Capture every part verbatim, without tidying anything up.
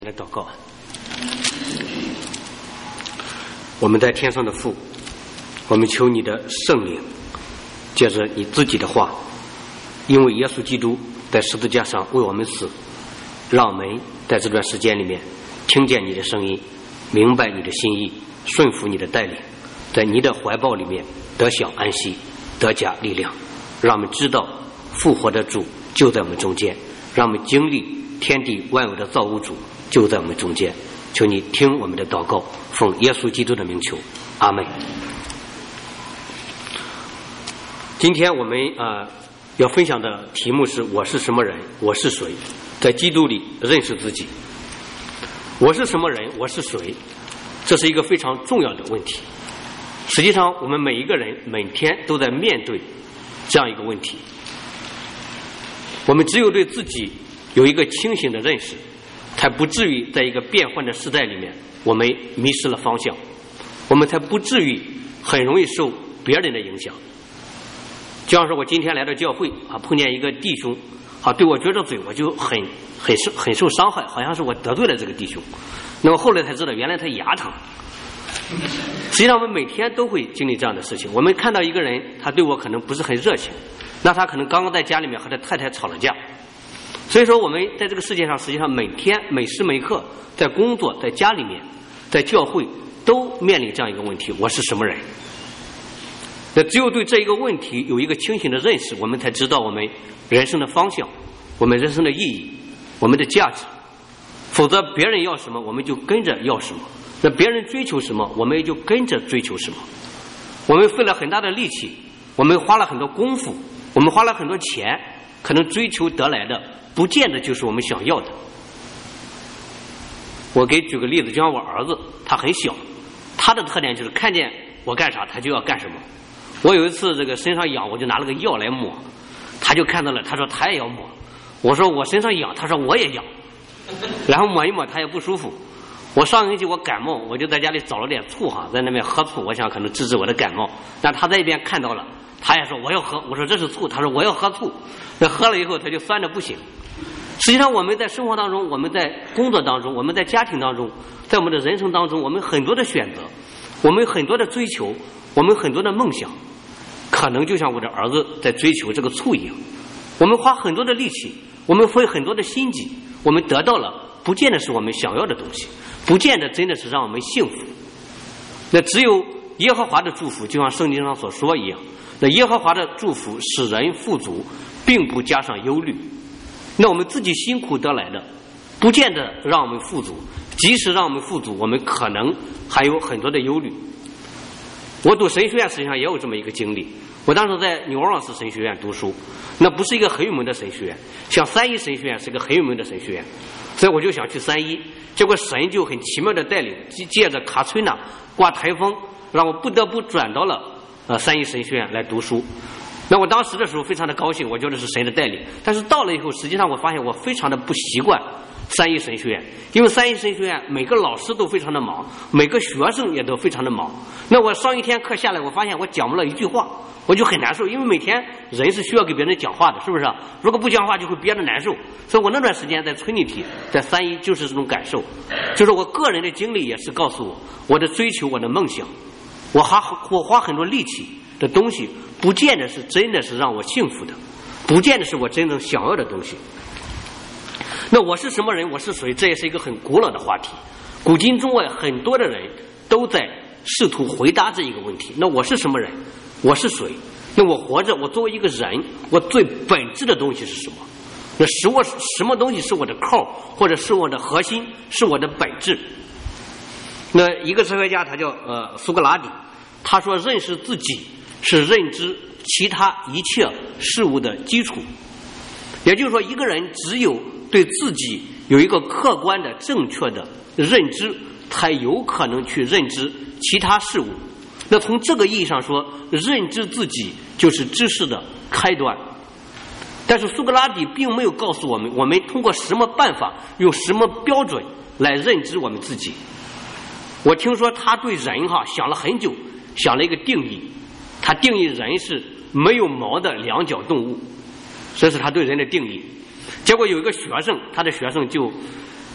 来祷告。我们在天上的父，我们求你的圣灵借着你自己的话，因为耶稣基督在十字架上为我们死，让我们在这段时间里面听见你的声音，明白你的心意，顺服你的带领，在你的怀抱里面得享安息，得加力量，让我们知道复活的主就在我们中间，让我们经历天地万有的造物主就在我们中间。求你听我们的祷告，奉耶稣基督的名求，阿们。今天我们呃要分享的题目是我是什么人，我是谁，在基督里认识自己。我是什么人，我是谁，这是一个非常重要的问题。实际上我们每一个人每天都在面对这样一个问题，我们只有对自己有一个清醒的认识，才不至于在一个变幻的时代里面我们迷失了方向，我们才不至于很容易受别人的影响。就像是我今天来到教会啊，碰见一个弟兄啊，对我撅着嘴，我就很很受很受伤害，好像是我得罪了这个弟兄。那么后来才知道，原来他牙疼。实际上我们每天都会经历这样的事情，我们看到一个人他对我可能不是很热情，那他可能刚刚在家里面和他太太吵了架。所以说我们在这个世界上，实际上每天每时每刻，在工作，在家里面，在教会，都面临这样一个问题：我是什么人？那只有对这一个问题有一个清醒的认识，我们才知道我们人生的方向，我们人生的意义，我们的价值。否则别人要什么我们就跟着要什么，那别人追求什么我们也就跟着追求什么。我们费了很大的力气，我们花了很多功夫，我们花了很多钱，可能追求得来的不见得就是我们想要的。我给举个例子，就像我儿子，他很小，他的特点就是看见我干啥他就要干什么。我有一次这个身上痒，我就拿了个药来抹，他就看到了，他说他也要抹。我说我身上痒，他说我也痒，然后抹一抹他也不舒服。我上个星期我感冒，我就在家里找了点醋哈，在那边喝醋，我想可能治治我的感冒。但他在一边看到了，他也说我要喝，我说这是醋，他说我要喝醋。那喝了以后他就酸的不行。实际上我们在生活当中，我们在工作当中，我们在家庭当中，在我们的人生当中，我们很多的选择，我们很多的追求，我们很多的梦想，可能就像我的儿子在追求这个醋一样。我们花很多的力气，我们费很多的心机，我们得到了不见得是我们想要的东西，不见得真的是让我们幸福。那只有耶和华的祝福，就像圣经上所说一样，那耶和华的祝福使人富足，并不加上忧虑。那我们自己辛苦得来的不见得让我们富足，即使让我们富足，我们可能还有很多的忧虑。我读神学院实际上也有这么一个经历，我当时在纽奥良斯神学院读书，那不是一个很有名的神学院，像三一神学院是个很有名的神学院，所以我就想去三一，结果神就很奇妙的带领，借着卡崔娜刮台风，让我不得不转到了呃三一神学院来读书。那我当时的时候非常的高兴，我觉得是神的带领。但是到了以后，实际上我发现我非常的不习惯三一神学院，因为三一神学院每个老师都非常的忙，每个学生也都非常的忙。那我上一天课下来，我发现我讲不了一句话，我就很难受，因为每天人是需要给别人讲话的，是不是？如果不讲话就会憋得难受。所以我那段时间在村里体，在三一就是这种感受，就是我个人的经历也是告诉我，我的追求，我的梦想，我花我花很多力气的东西，不见得是真的是让我幸福的，不见得是我真正想要的东西。那我是什么人，我是谁，这也是一个很古老的话题，古今中外很多的人都在试图回答这一个问题。那我是什么人，我是谁，那我活着，我作为一个人，我最本质的东西是什么？那使我什么东西是我的扣，或者是我的核心，是我的本质？那一个哲学家他叫呃苏格拉底，他说认识自己是认知其他一切事物的基础。也就是说，一个人只有对自己有一个客观的正确的认知，才有可能去认知其他事物。那从这个意义上说，认知自己就是知识的开端。但是苏格拉底并没有告诉我们，我们通过什么办法，用什么标准来认知我们自己。我听说他对人哈想了很久，想了一个定义，他定义人是没有毛的两脚动物，这是他对人的定义。结果有一个学生，他的学生就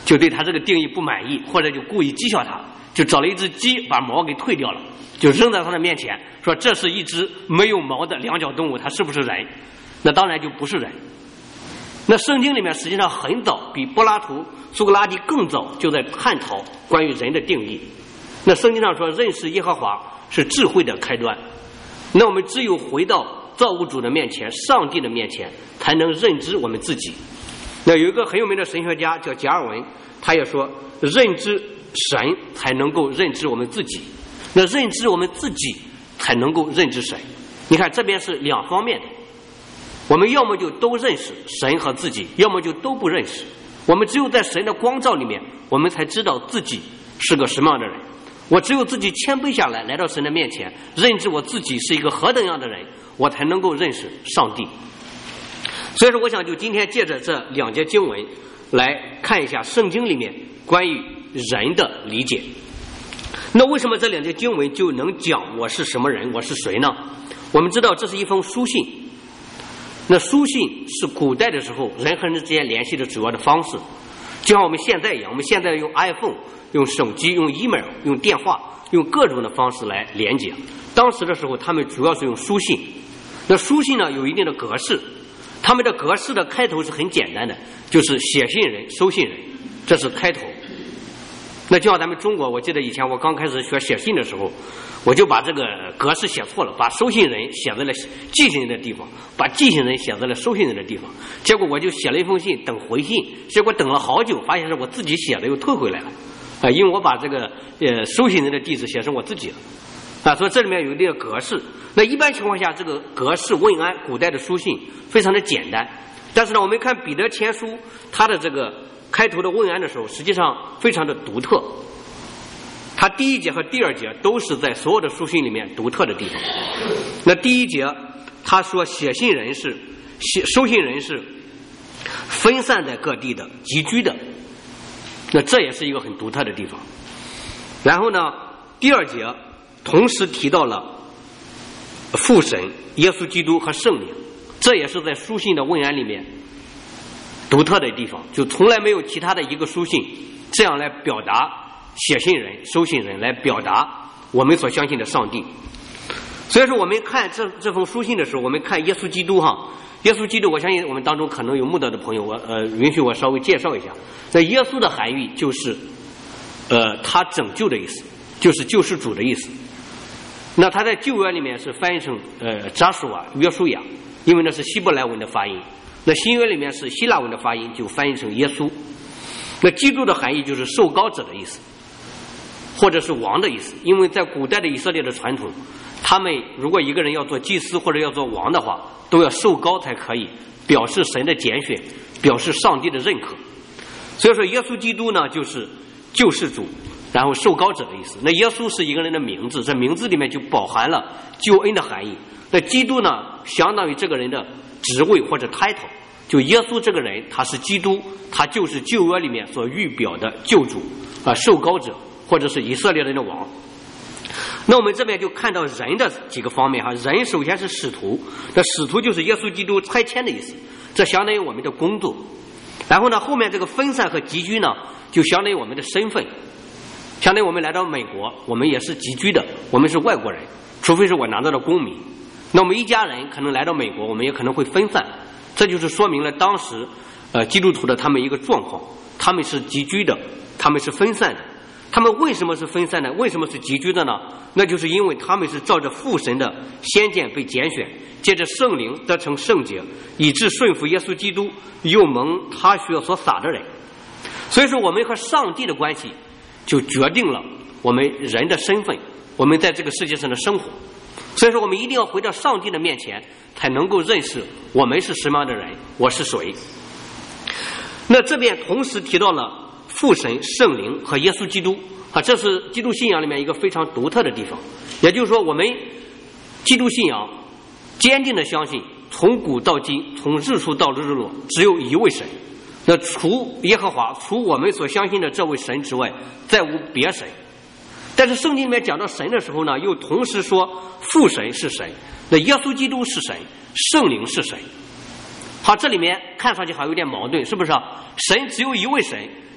就对他这个定义不满意，或者就故意讥笑他，就找了一只鸡把毛给退掉了，就扔在他的面前，说这是一只没有毛的两脚动物，它是不是人？那当然就不是人。那圣经里面实际上很早，比柏拉图、苏格拉底更早就在探讨关于人的定义。那圣经上说，认识耶和华是智慧的开端。那我们只有回到造物主的面前，上帝的面前，才能认知我们自己。那有一个很有名的神学家叫加尔文，他也说，认知神才能够认知我们自己，那认知我们自己才能够认知神。你看这边是两方面的，我们要么就都认识神和自己，要么就都不认识。我们只有在神的光照里面，我们才知道自己是个什么样的人。我只有自己谦卑下来，来到神的面前，认知我自己是一个何等样的人，我才能够认识上帝。所以说我想就今天借着这两节经文来看一下圣经里面关于人的理解。那为什么这两节经文就能讲我是什么人，我是谁呢？我们知道这是一封书信，那书信是古代的时候人和人之间联系的主要的方式，就像我们现在一样，我们现在用 iPhone、用手机、用 email、用电话、用各种的方式来连接。当时的时候他们主要是用书信，那书信呢有一定的格式，他们的格式的开头是很简单的，就是写信人、收信人，这是开头。那就像咱们中国，我记得以前我刚开始学写信的时候，我就把这个格式写错了，把收信人写在了寄信人的地方，把寄信人写在了收信人的地方，结果我就写了一封信等回信，结果等了好久，发现是我自己写的又退回来了啊，因为我把这个呃收信人的地址写成我自己了啊，所以这里面有一定的格式。那一般情况下，这个格式问安古代的书信非常的简单，但是呢，我们看彼得前书，它的这个开头的问安的时候，实际上非常的独特。它第一节和第二节都是在所有的书信里面独特的地方。那第一节，他说写信人是写收信人是分散在各地的、集居的，那这也是一个很独特的地方。然后呢，第二节同时提到了父神、耶稣基督和圣灵，这也是在书信的问安里面独特的地方，就从来没有其他的一个书信这样来表达写信人、收信人，来表达我们所相信的上帝。所以说我们看这这封书信的时候，我们看耶稣基督哈，耶稣基督，我相信我们当中可能有慕道的朋友，我呃允许我稍微介绍一下。那耶稣的含义就是呃他拯救的意思，就是救世主的意思。那他在旧约里面是翻译成呃扎书啊、约书亚，因为那是希伯来文的发音。那新约里面是希腊文的发音，就翻译成耶稣。那基督的含义就是受膏者的意思，或者是王的意思。因为在古代的以色列的传统，他们如果一个人要做祭司或者要做王的话，都要受膏才可以，表示神的拣选，表示上帝的认可。所以说耶稣基督呢就是救世主，然后受膏者的意思。那耶稣是一个人的名字，这名字里面就饱含了救恩的含义。那基督呢相当于这个人的职位或者 title， 就耶稣这个人他是基督，他就是旧约里面所预表的救主啊，受膏者，或者是以色列人的王。那我们这边就看到人的几个方面哈，人首先是使徒，那使徒就是耶稣基督差遣的意思，这相当于我们的工作。然后呢，后面这个分散和集居呢，就相当于我们的身份，相当于我们来到美国，我们也是集居的，我们是外国人，除非是我拿到了公民。那我们一家人可能来到美国，我们也可能会分散，这就是说明了当时呃基督徒的他们一个状况，他们是集居的，他们是分散的。他们为什么是分散的？为什么是集居的呢？那就是因为他们是照着父神的先见被拣选，借着圣灵得成圣洁，以致顺服耶稣基督，又蒙他血所洒的人。所以说我们和上帝的关系就决定了我们人的身份，我们在这个世界上的生活。所以说我们一定要回到上帝的面前，才能够认识我们是什么样的人，我是谁。那这边同时提到了父神、圣灵和耶稣基督啊，这是基督信仰里面一个非常独特的地方。也就是说，我们基督信仰坚定的相信，从古到今，从日出到日落，只有一位神。那除耶和华，除我们所相信的这位神之外，再无别神。但是圣经里面讲到神的时候呢，又同时说父神是神，那耶稣基督是神，圣灵是神。好，这里面看上去还有点矛盾，是不是啊？神只有一位神，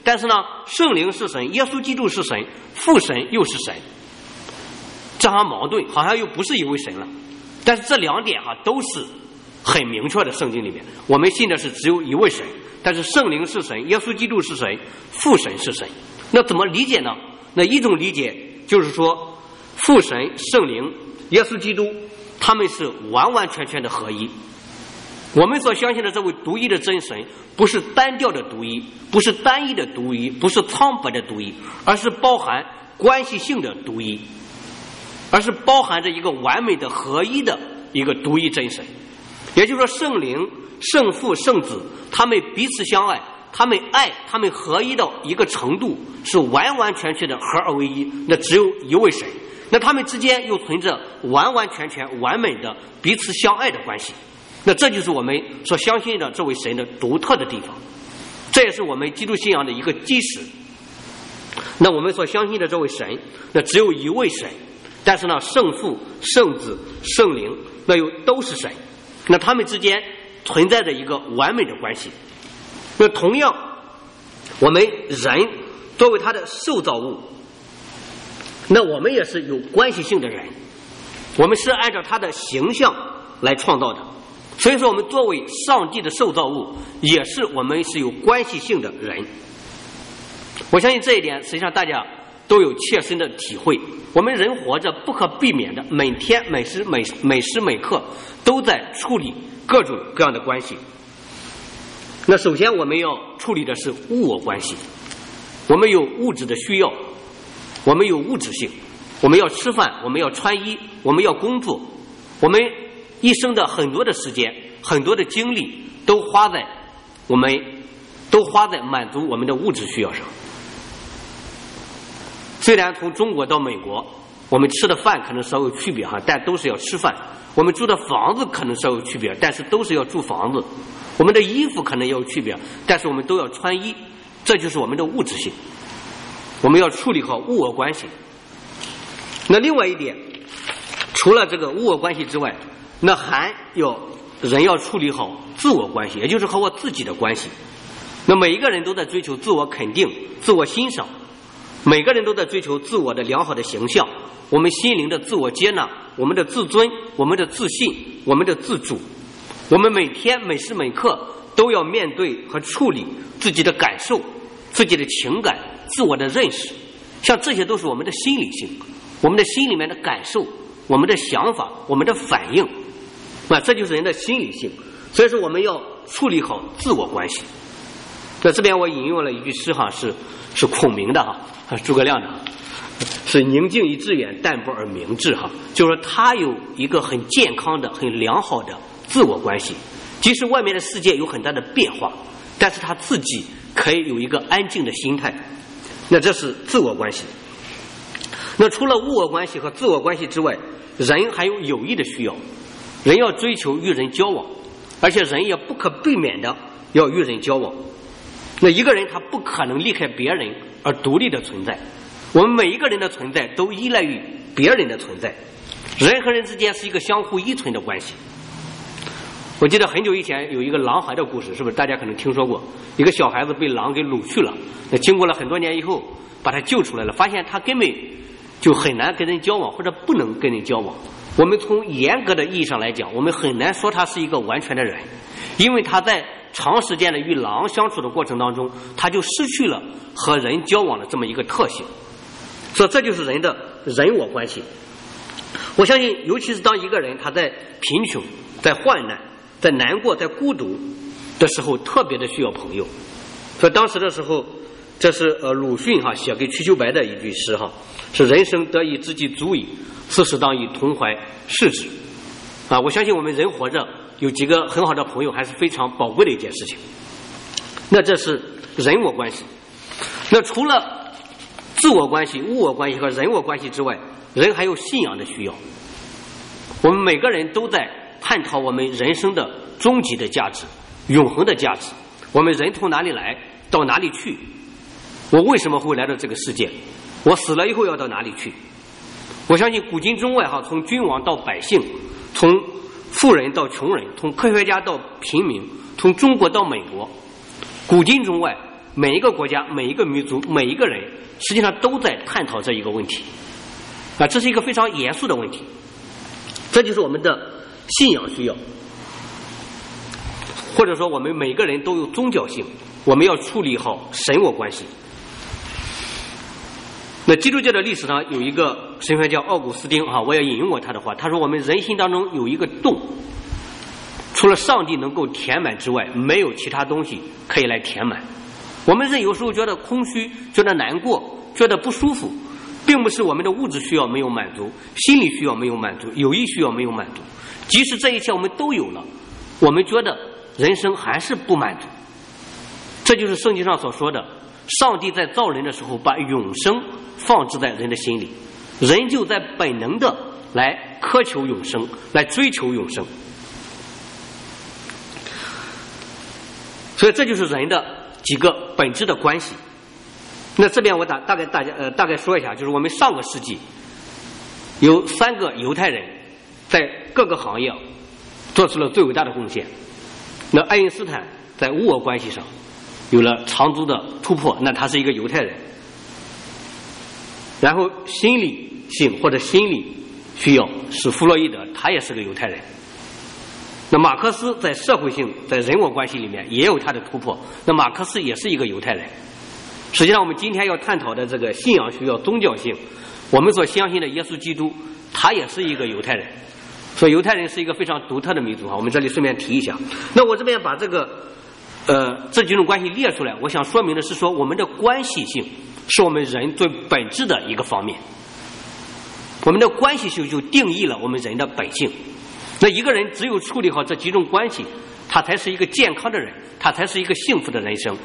但是呢，圣灵是神，耶稣基督是神，父神又是神，这好像矛盾，好像又不是一位神了。但是这两点哈、啊、都是很明确的，圣经里面我们信的是只有一位神，但是圣灵是神，耶稣基督是神，父神是神。那怎么理解呢？那一种理解就是说，父神、圣灵、耶稣基督他们是完完全全的合一。我们所相信的这位独一的真神，不是单调的独一，不是单一的独一，不是苍白的独一，而是包含关系性的独一，而是包含着一个完美的合一的一个独一真神。也就是说，圣灵、圣父、圣子他们彼此相爱，他们爱，他们合一到一个程度，是完完全全的合而为一，那只有一位神。那他们之间又存着完完全全完美的彼此相爱的关系，那这就是我们所相信的这位神的独特的地方，这也是我们基督信仰的一个基石。那我们所相信的这位神，那只有一位神，但是呢，圣父、圣子、圣灵那又都是神，那他们之间存在着一个完美的关系。那同样，我们人作为他的受造物，那我们也是有关系性的人，我们是按照他的形象来创造的，所以说我们作为上帝的受造物，也是我们是有关系性的人。我相信这一点实际上大家都有切身的体会，我们人活着不可避免的每天每时每每时每刻都在处理各种各样的关系。那首先我们要处理的是物我关系，我们有物质的需要，我们有物质性，我们要吃饭，我们要穿衣，我们要工作，我们一生的很多的时间，很多的精力都花在我们都花在满足我们的物质需要上。虽然从中国到美国，我们吃的饭可能稍有区别哈，但都是要吃饭；我们住的房子可能稍有区别，但是都是要住房子；我们的衣服可能也有区别，但是我们都要穿衣。这就是我们的物质性，我们要处理好物我关系。那另外一点，除了这个物我关系之外，那还要人要处理好自我关系，也就是和我自己的关系。那每一个人都在追求自我肯定、自我欣赏，每个人都在追求自我的良好的形象，我们心灵的自我接纳，我们的自尊，我们的自信，我们的自主。我们每天每时每刻都要面对和处理自己的感受、自己的情感、自我的认识，像这些都是我们的心理性，我们的心里面的感受，我们的想法，我们的反应，那这就是人的心理性。所以说我们要处理好自我关系。那这边我引用了一句诗哈，是是孔明的哈，诸葛亮的，是宁静以致远，淡泊而明志哈，就是说他有一个很健康的、很良好的自我关系，即使外面的世界有很大的变化，但是他自己可以有一个安静的心态，那这是自我关系。那除了物我关系和自我关系之外，人还有友谊的需要，人要追求与人交往，而且人也不可避免的要与人交往。那一个人他不可能离开别人而独立的存在，我们每一个人的存在都依赖于别人的存在，人和人之间是一个相互依存的关系。我记得很久以前有一个狼孩的故事，是不是大家可能听说过？一个小孩子被狼给掳去了，那经过了很多年以后把他救出来了，发现他根本就很难跟人交往，或者不能跟人交往。我们从严格的意义上来讲，我们很难说他是一个完全的人，因为他在长时间的与狼相处的过程当中，他就失去了和人交往的这么一个特性。所以这就是人的人我关系。我相信尤其是当一个人他在贫穷、在患难、在难过、在孤独的时候，特别的需要朋友。所以当时的时候，这是呃鲁迅哈写给瞿秋白的一句诗哈，是人生得意知己足矣，此时当以同怀视之。啊，我相信我们人活着有几个很好的朋友还是非常宝贵的一件事情。那这是人我关系。那除了自我关系、物我关系和人我关系之外，人还有信仰的需要。我们每个人都在探讨我们人生的终极的价值、永恒的价值。我们人从哪里来，到哪里去？我为什么会来到这个世界？我死了以后要到哪里去？我相信古今中外哈，从君王到百姓，从富人到穷人，从科学家到平民，从中国到美国，古今中外每一个国家、每一个民族、每一个人，实际上都在探讨这一个问题啊，这是一个非常严肃的问题。这就是我们的信仰需要，或者说我们每个人都有宗教性，我们要处理好神我关系。那基督教的历史上有一个神学家奥古斯丁啊，我也引用过他的话，他说我们人心当中有一个洞，除了上帝能够填满之外，没有其他东西可以来填满。我们人有时候觉得空虚，觉得难过，觉得不舒服，并不是我们的物质需要没有满足，心理需要没有满足，友谊需要没有满足，即使这一切我们都有了，我们觉得人生还是不满足。这就是圣经上所说的，上帝在造人的时候把永生放置在人的心里，人就在本能的来苛求永生，来追求永生。所以这就是人的几个本质的关系。那这边我大大概大家呃大概说一下，就是我们上个世纪有三个犹太人在各个行业做出了最伟大的贡献。那爱因斯坦在物我关系上有了长足的突破，那他是一个犹太人。然后心理性或者心理需要是弗洛伊德，他也是个犹太人。那马克思在社会性在人我关系里面也有他的突破，那马克思也是一个犹太人。实际上我们今天要探讨的这个信仰需要宗教性，我们所相信的耶稣基督他也是一个犹太人，所以犹太人是一个非常独特的民族啊。我们这里顺便提一下。那我这边把这个呃这几种关系列出来，我想说明的是说我们的关系性是我们人最本质的一个方面，我们的关系性就定义了我们人的本性。那一个人只有处理好这几种关系，他才是一个健康的人，他才是一个幸福的人生。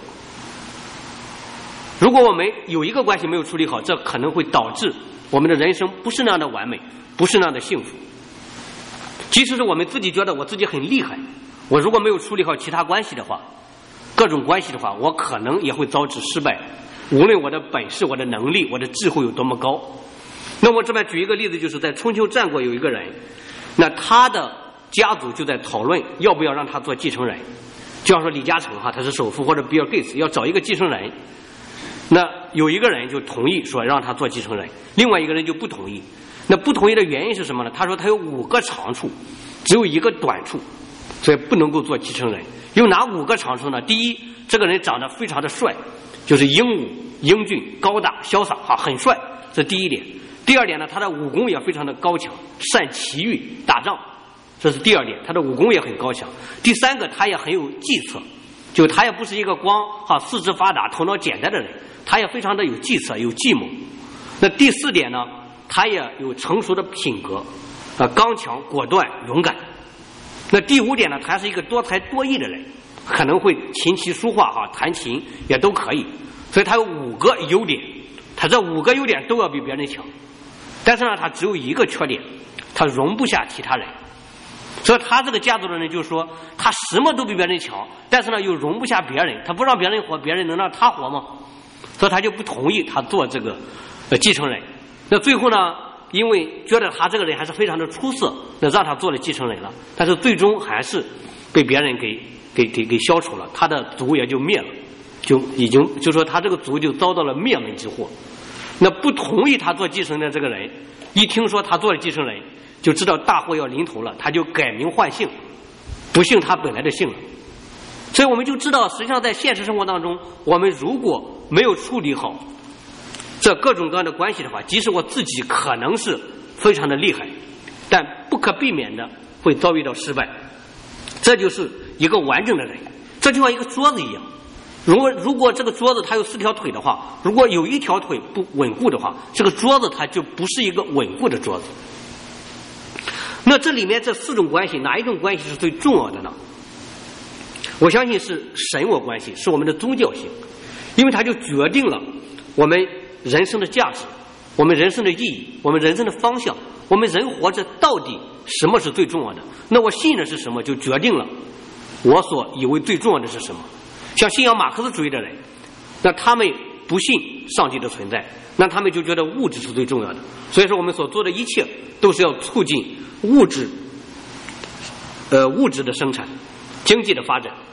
如果我们有一个关系没有处理好，这可能会导致我们的人生不是那样的完美，不是那样的幸福。即使是我们自己觉得我自己很厉害，我如果没有处理好其他关系的话，各种关系的话，我可能也会遭致失败，无论我的本事、我的能力、我的智慧有多么高。那我这边举一个例子，就是在春秋战国有一个人，那他的家族就在讨论要不要让他做继承人。就像说李嘉诚哈，他是首富，或者比尔盖茨要找一个继承人，那有一个人就同意说让他做继承人，另外一个人就不同意。那不同意的原因是什么呢？他说他有五个长处，只有一个短处，所以不能够做继承人。有哪五个长处呢？第一，这个人长得非常的帅，就是英武英俊高大潇洒哈，很帅，这第一点。第二点呢，他的武功也非常的高强，善骑驭打仗，这是第二点，他的武功也很高强。第三个，他也很有计策，就他也不是一个光哈四肢发达头脑简单的人，他也非常的有计策有计谋。那第四点呢，他也有成熟的品格啊，刚强果断勇敢。那第五点呢，他是一个多才多艺的人，可能会琴棋书画哈弹琴也都可以，所以他有五个优点，他这五个优点都要比别人强。但是呢，他只有一个缺点，他容不下其他人。所以他这个家族的人就说，他什么都比别人强，但是呢又容不下别人，他不让别人活，别人能让他活吗？所以他就不同意他做这个呃继承人。那最后呢，因为觉得他这个人还是非常的出色，那让他做了继承人了，但是最终还是被别人给给给给消除了，他的族也就灭了，就已经就说他这个族就遭到了灭门之祸。那不同意他做继承人的这个人，一听说他做了继承人，就知道大祸要临头了，他就改名换姓，不姓他本来的姓了。所以我们就知道，实际上在现实生活当中，我们如果没有处理好这各种各样的关系的话，即使我自己可能是非常的厉害，但不可避免的会遭遇到失败。这就是一个完整的人，这就像一个桌子一样，如果如果这个桌子它有四条腿的话，如果有一条腿不稳固的话，这个桌子它就不是一个稳固的桌子。那这里面这四种关系，哪一种关系是最重要的呢？我相信是神我关系，是我们的宗教性，因为它就决定了我们人生的价值，我们人生的意义，我们人生的方向，我们人活着到底什么是最重要的。那我信的是什么，就决定了我所以为最重要的是什么。像信仰马克思主义的人，那他们不信上帝的存在，那他们就觉得物质是最重要的，所以说我们所做的一切都是要促进物质呃物质的生产，经济的发展。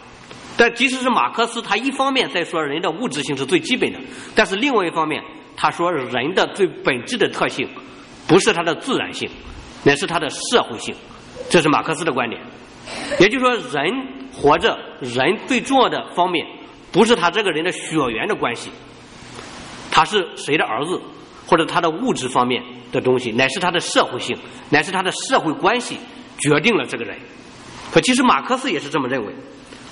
但即使是马克思，他一方面在说人的物质性是最基本的，但是另外一方面他说人的最本质的特性不是他的自然性，乃是他的社会性，这是马克思的观点。也就是说，人活着，人最重要的方面不是他这个人的血缘的关系，他是谁的儿子，或者他的物质方面的东西，乃是他的社会性，乃是他的社会关系决定了这个人。可其实马克思也是这么认为。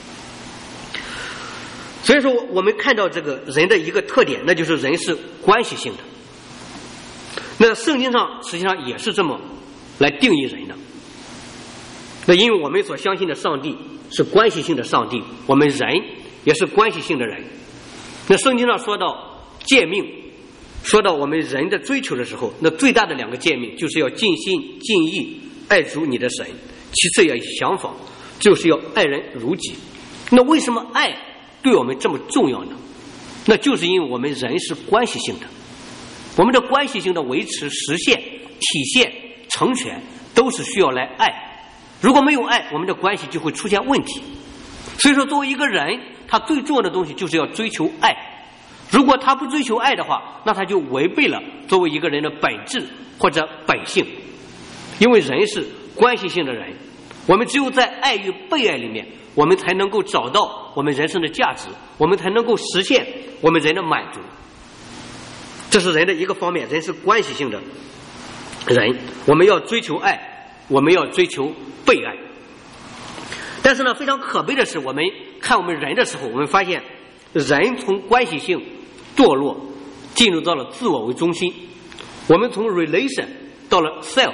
所以说我们看到这个人的一个特点，那就是人是关系性的。那圣经上实际上也是这么来定义人的。那因为我们所相信的上帝是关系性的上帝，我们人也是关系性的人。那圣经上说到诫命，说到我们人的追求的时候，那最大的两个诫命就是要尽心尽意爱主你的神，其次要相仿，就是要爱人如己。那为什么爱对我们这么重要呢？那就是因为我们人是关系性的，我们的关系性的维持、实现、体现、成全都是需要来爱。如果没有爱，我们的关系就会出现问题。所以说作为一个人，他最重要的东西就是要追求爱。如果他不追求爱的话，那他就违背了作为一个人的本质或者本性。因为人是关系性的人，我们只有在爱与被爱里面，我们才能够找到我们人生的价值，我们才能够实现我们人的满足。这是人的一个方面，人是关系性的人，我们要追求爱，我们要追求被爱。但是呢，非常可悲的是，我们看我们人的时候，我们发现人从关系性堕落进入到了自我为中心，我们从 relation 到了 self。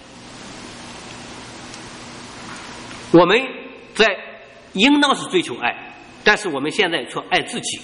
我们在应当是追求爱，但是我们现在却爱自己。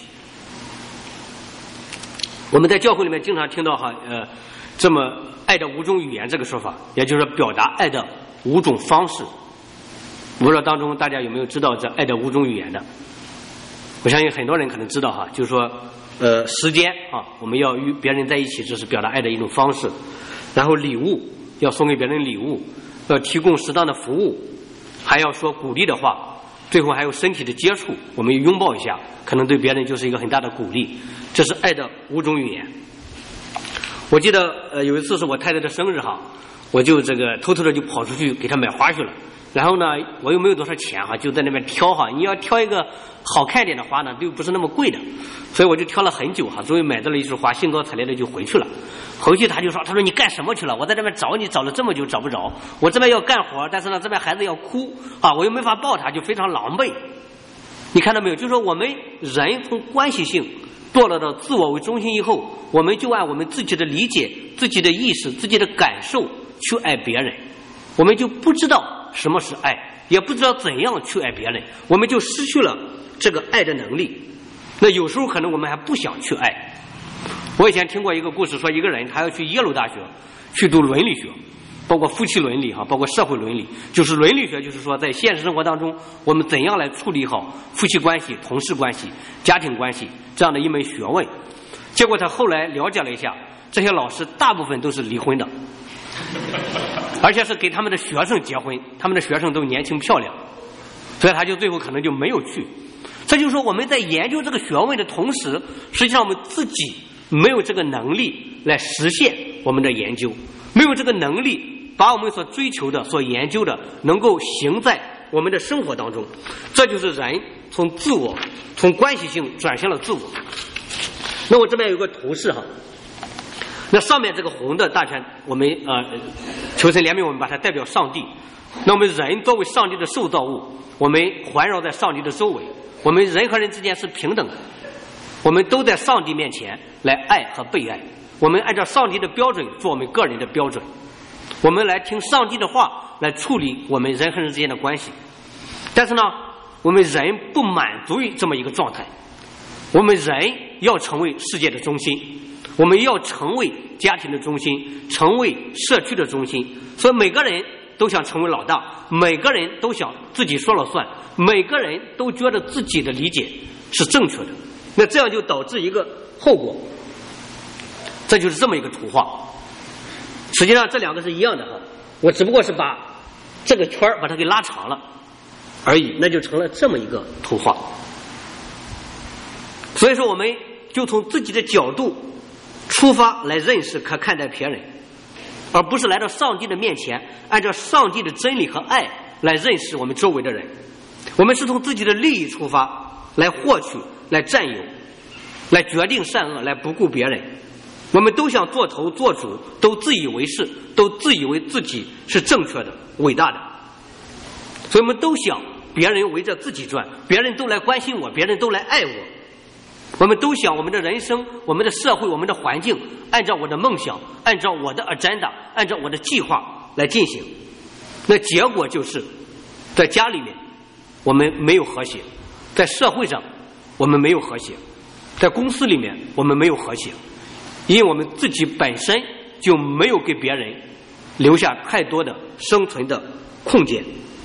我们在教会里面经常听到哈呃这么爱的五种语言这个说法，也就是表达爱的五种方式。我不知道当中大家有没有知道这爱的五种语言的？我相信很多人可能知道哈，就是说呃时间啊，我们要与别人在一起，这是表达爱的一种方式。然后礼物，要送给别人礼物，要提供适当的服务，还要说鼓励的话，最后还有身体的接触，我们拥抱一下，可能对别人就是一个很大的鼓励。这是爱的五种语言。我记得呃有一次是我太太的生日哈，我就这个偷偷的就跑出去给她买花去了。然后呢，我又没有多少钱哈，就在那边挑哈。你要挑一个好看点的花呢，又不是那么贵的，所以我就挑了很久哈，终于买到了一束花，兴高采烈的就回去了。回去他就说：“他说你干什么去了？我在这边找你找了这么久找不着，我这边要干活，但是呢这边孩子要哭啊，我又没法抱他，就非常狼狈。”你看到没有？就是说我们人从关系性堕落到自我为中心以后，我们就按我们自己的理解、自己的意识、自己的感受去爱别人，我们就不知道什么是爱，也不知道怎样去爱别人，我们就失去了这个爱的能力。那有时候可能我们还不想去爱。我以前听过一个故事，说一个人他要去耶鲁大学去读伦理学，包括夫妻伦理哈，包括社会伦理。就是伦理学就是说在现实生活当中我们怎样来处理好夫妻关系、同事关系、家庭关系这样的一门学问。结果他后来了解了一下，这些老师大部分都是离婚的，而且是给他们的学生结婚，他们的学生都年轻漂亮，所以他就最后可能就没有去。这就是说我们在研究这个学问的同时，实际上我们自己没有这个能力来实现我们的研究，没有这个能力把我们所追求的、所研究的能够行在我们的生活当中。这就是人从自我、从关系性转向了自我。那我这边有个图示哈，那上面这个红的大圈，我们呃求神怜悯，我们把它代表上帝。那我们人作为上帝的受造物，我们环绕在上帝的周围，我们人和人之间是平等的，我们都在上帝面前来爱和被爱，我们按照上帝的标准做我们个人的标准，我们来听上帝的话来处理我们人和人之间的关系。但是呢，我们人不满足于这么一个状态，我们人要成为世界的中心，我们要成为家庭的中心，成为社区的中心。所以每个人都想成为老大，每个人都想自己说了算，每个人都觉得自己的理解是正确的。那这样就导致一个后果，这就是这么一个图画。实际上这两个是一样的哈，我只不过是把这个圈把它给拉长了。 而已，那就成了这么一个图画。所以说，我们就从自己的角度出发来认识和看待别人，而不是来到上帝的面前，按照上帝的真理和爱来认识我们周围的人。我们是从自己的利益出发来获取、来占有、来决定善恶，来不顾别人。我们都想做头做主，都自以为是，都自以为自己是正确的、伟大的。所以我们都想别人围着自己转，别人都来关心我，别人都来爱我。我们都想我们的人生、我们的社会、我们的环境按照我的梦想、按照我的 agenda、按照我的计划来进行。那结果就是在家里面我们没有和谐，在社会上我们没有和谐，在公司里面我们没有和谐，因为我们自己本身就没有给别人留下太多的生存的空间。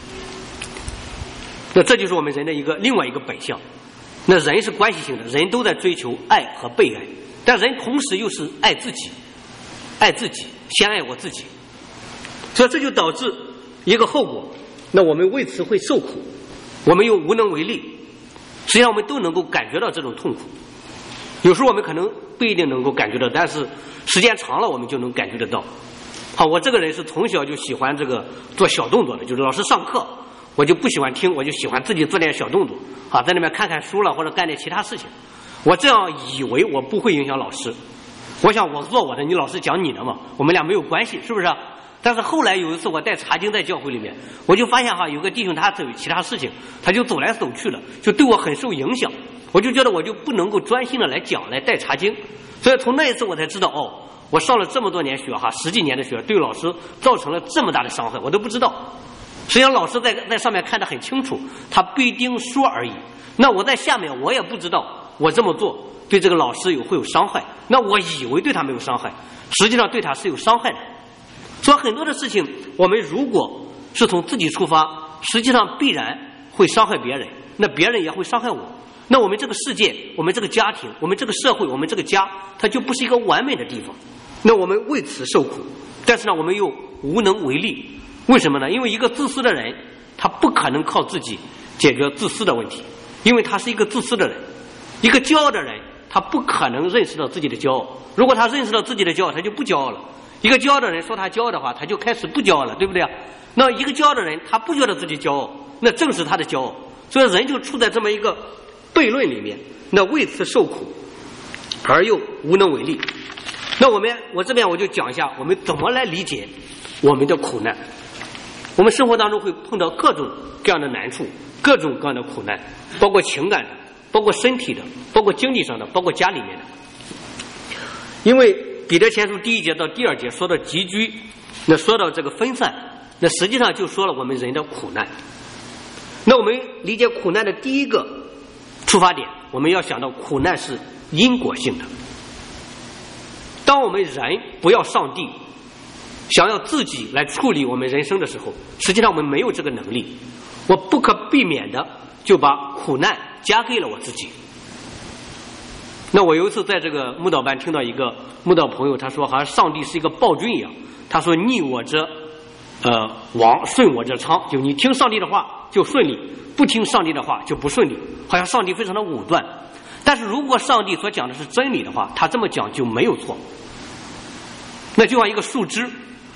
那这就是我们人的一个另外一个本相。那人是关系性的，人都在追求爱和被爱，但人同时又是爱自己，爱自己，先爱我自己。所以这就导致一个后果，那我们为此会受苦，我们又无能为力。实际上我们都能够感觉到这种痛苦，有时候我们可能不一定能够感觉到，但是时间长了我们就能感觉得到。好，我这个人是从小就喜欢这个做小动作的，就是老师上课我就不喜欢听，我就喜欢自己做点小动作啊，在那边看看书了或者干点其他事情。我这样以为我不会影响老师，我想我做我的，你老师讲你的嘛，我们俩没有关系，是不是？但是后来有一次我带查经在教会里面，我就发现哈，有个弟兄他有其他事情，他就走来走去了，就对我很受影响。我就觉得我就不能够专心的来讲来带查经，所以从那一次我才知道，哦，我上了这么多年学哈，十几年的学，对老师造成了这么大的伤害，我都不知道。实际上老师在在上面看得很清楚，他不一定说而已。那我在下面我也不知道我这么做对这个老师有会有伤害，那我以为对他没有伤害，实际上对他是有伤害的。所以很多的事情我们如果是从自己出发，实际上必然会伤害别人，那别人也会伤害我，那我们这个世界，我们这个家庭，我们这个社会，我们这个家，它就不是一个完美的地方。那我们为此受苦，但是呢我们又无能为力。为什么呢？因为一个自私的人他不可能靠自己解决自私的问题，因为他是一个自私的人。一个骄傲的人他不可能认识到自己的骄傲，如果他认识到自己的骄傲，他就不骄傲了。一个骄傲的人说他骄傲的话，他就开始不骄傲了，对不对啊？那一个骄傲的人他不觉得自己骄傲，那正是他的骄傲。所以人就处在这么一个悖论里面，那为此受苦而又无能为力。那我们我这边我就讲一下我们怎么来理解我们的苦难。我们生活当中会碰到各种各样的难处，各种各样的苦难，包括情感的，包括身体的，包括经济上的，包括家里面的。因为彼得前书第一节到第二节说到集居，那说到这个分散，那实际上就说了我们人的苦难。那我们理解苦难的第一个出发点，我们要想到苦难是因果性的。当我们人不要上帝，想要自己来处理我们人生的时候，实际上我们没有这个能力，我不可避免的就把苦难加给了我自己。那我有一次在这个慕道班听到一个慕道朋友，他说好像上帝是一个暴君一样，他说逆我者呃王，顺我者昌，就你听上帝的话就顺利，不听上帝的话就不顺利，好像上帝非常的武断。但是如果上帝所讲的是真理的话，他这么讲就没有错。那就像一个树枝，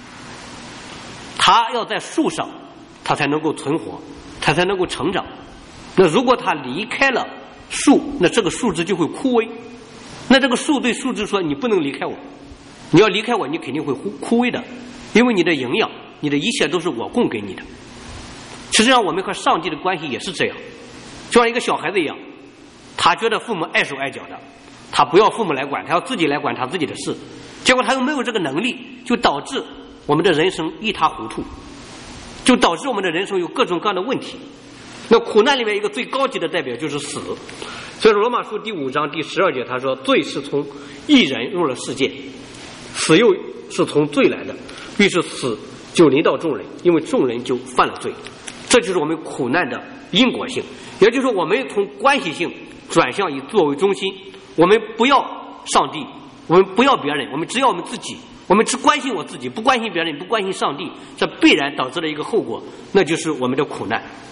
它要在树上它才能够存活，它才能够成长。那如果它离开了树，那这个树枝就会枯萎。那这个树对树枝说，你不能离开我，你要离开我你肯定会枯萎的，因为你的营养，你的一切都是我供给你的。实际上我们和上帝的关系也是这样，就像一个小孩子一样，他觉得父母碍手碍脚的，他不要父母来管，他要自己来管他自己的事，结果他又没有这个能力，就导致我们的人生一塌糊涂，就导致我们的人生有各种各样的问题。那苦难里面一个最高级的代表就是死。所以说罗马书第五章第十二节他说，罪是从一人入了世界，死又是从罪来的，于是死就临到众人，因为众人就犯了罪。这就是我们苦难的因果性，也就是说我们从关系性转向以自我为中心，我们不要上帝，我们不要别人，我们只要我们自己，我们只关心我自己，不关心别人，不关心上帝，这必然导致了一个后果，那就是我们的苦难。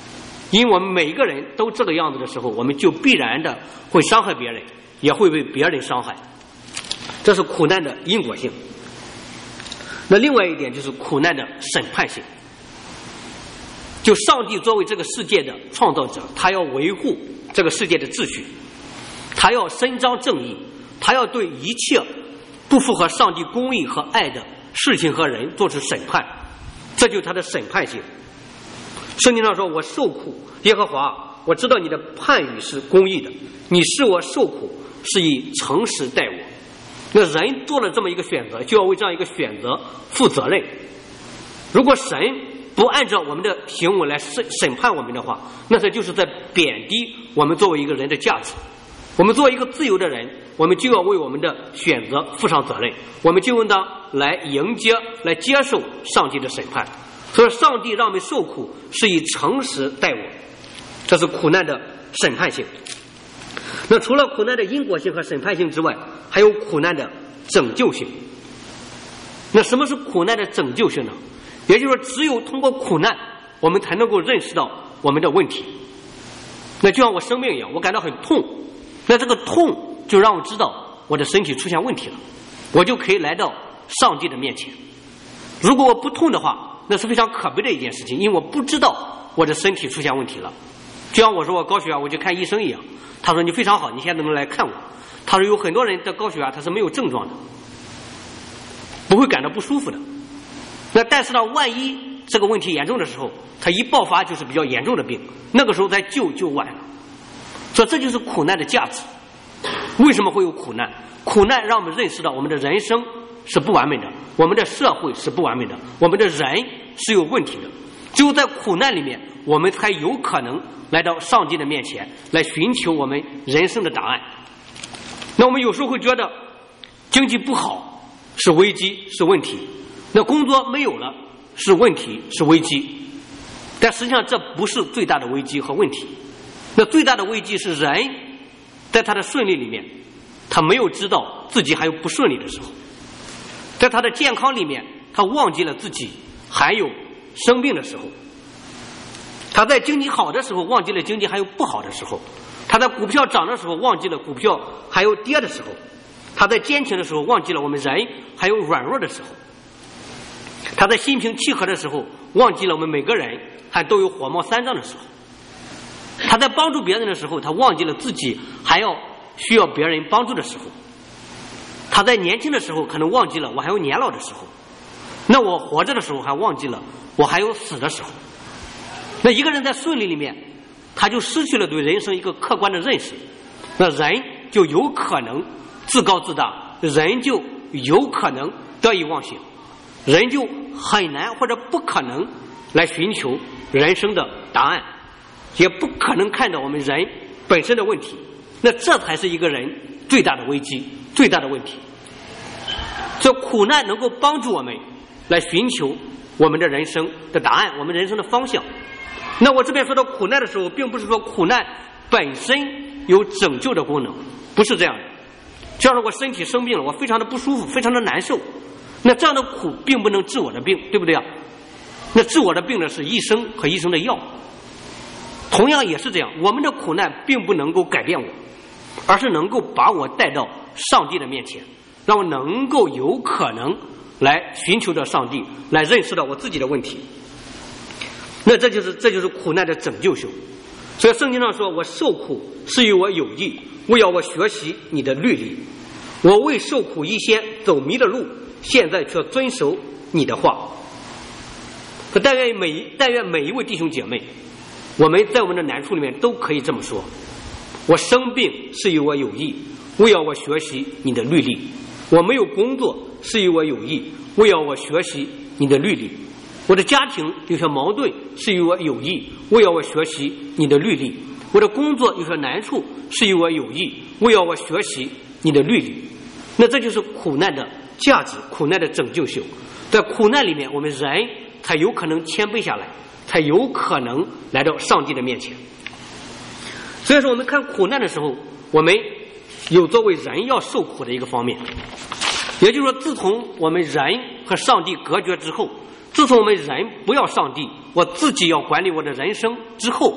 因为我们每个人都这个样子的时候，我们就必然的会伤害别人，也会被别人伤害。这是苦难的因果性。那另外一点就是苦难的审判性。就上帝作为这个世界的创造者，他要维护这个世界的秩序，他要伸张正义，他要对一切不符合上帝公义和爱的事情和人做出审判，这就是他的审判性。圣经上说，我受苦，耶和华，我知道你的判语是公义的，你使我受苦是以诚实待我。那人做了这么一个选择，就要为这样一个选择负责任。如果神不按照我们的行为来审审判我们的话，那这就是在贬低我们作为一个人的价值。我们作为一个自由的人，我们就要为我们的选择负上责任，我们就应当来迎接来接受上帝的审判。所以上帝让我们受苦是以诚实待我，这是苦难的审判性。那除了苦难的因果性和审判性之外，还有苦难的拯救性。那什么是苦难的拯救性呢？也就是说，只有通过苦难，我们才能够认识到我们的问题。那就像我生病一样，我感到很痛，那这个痛就让我知道我的身体出现问题了，我就可以来到上帝的面前。如果我不痛的话，那是非常可悲的一件事情，因为我不知道我的身体出现问题了。就像我说我高血压，我去看医生一样，他说你非常好，你现在能来看我。他说有很多人的高血压他是没有症状的，不会感到不舒服的。那但是呢，万一这个问题严重的时候，他一爆发就是比较严重的病，那个时候再救就晚了。所以这就是苦难的价值。为什么会有苦难？苦难让我们认识到我们的人生是不完美的，我们的社会是不完美的，我们的人是有问题的。只有在苦难里面，我们才有可能来到上帝的面前，来寻求我们人生的答案。那我们有时候会觉得经济不好是危机，是问题，那工作没有了是问题，是危机。但实际上这不是最大的危机和问题。那最大的危机是人在他的顺利里面，他没有知道自己还有不顺利的时候。在他的健康里面，他忘记了自己还有生病的时候。他在经济好的时候，忘记了经济还有不好的时候。他在股票涨的时候，忘记了股票还有跌的时候。他在坚强的时候，忘记了我们人还有软弱的时候。他在心平气和的时候，忘记了我们每个人还都有火冒三丈的时候。他在帮助别人的时候，他忘记了自己还要需要别人帮助的时候。他在年轻的时候可能忘记了我还有年老的时候，那我活着的时候还忘记了我还有死的时候。那一个人在顺利里面，他就失去了对人生一个客观的认识，那人就有可能自高自大，人就有可能得意忘形，人就很难或者不可能来寻求人生的答案，也不可能看到我们人本身的问题。那这才是一个人最大的危机，最大的问题。这苦难能够帮助我们来寻求我们的人生的答案，我们人生的方向。那我这边说到苦难的时候，并不是说苦难本身有拯救的功能，不是这样的。就像是我身体生病了，我非常的不舒服，非常的难受，那这样的苦并不能治我的病，对不对啊？那治我的病的是医生和医生的药。同样也是这样，我们的苦难并不能够改变我，而是能够把我带到上帝的面前，让我能够有可能来寻求到上帝，来认识到我自己的问题。那这就是这就是苦难的拯救性。所以圣经上说，我受苦是与我有益，为要我学习你的律例。我为受苦以先走迷的路，现在却遵守你的话。可但愿每但愿每一位弟兄姐妹，我们在我们的难处里面都可以这么说：我生病是与我有益，为要我学习你的律例；我没有工作是与我有益，为要我学习你的律例；我的家庭有些矛盾是与我有益，为要我学习你的律例；我的工作有些难处是与我有益，为要我学习你的律例。那这就是苦难的价值，苦难的拯救性。在苦难里面，我们人才有可能谦卑下来，才有可能来到上帝的面前。所以说我们看苦难的时候，我们有作为人要受苦的一个方面。也就是说，自从我们人和上帝隔绝之后，自从我们人不要上帝，我自己要管理我的人生之后，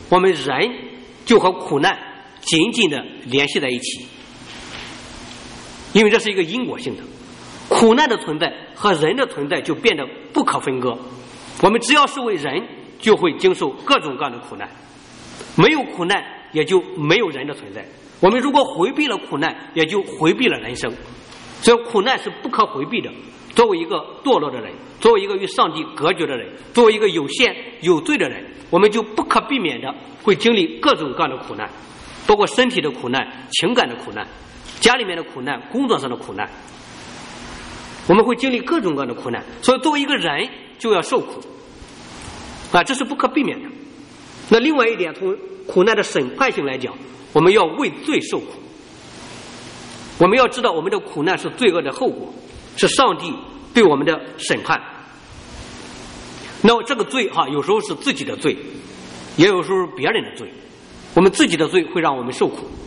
我们人就和苦难紧紧的联系在一起，因为这是一个因果性的，苦难的存在和人的存在就变得不可分割。我们只要是为人，就会经受各种各样的苦难，没有苦难也就没有人的存在。我们如果回避了苦难，也就回避了人生。所以苦难是不可回避的。作为一个堕落的人，作为一个与上帝隔绝的人，作为一个有限有罪的人，我们就不可避免的会经历各种各样的苦难，包括身体的苦难、情感的苦难、家里面的苦难、工作上的苦难，我们会经历各种各样的苦难。所以作为一个人就要受苦啊，这是不可避免的。那另外一点，从苦难的审判性来讲，我们要为罪受苦。我们要知道我们的苦难是罪恶的后果，是上帝对我们的审判。那这个罪哈，有时候是自己的罪，也有时候是别人的罪。我们自己的罪会让我们受苦，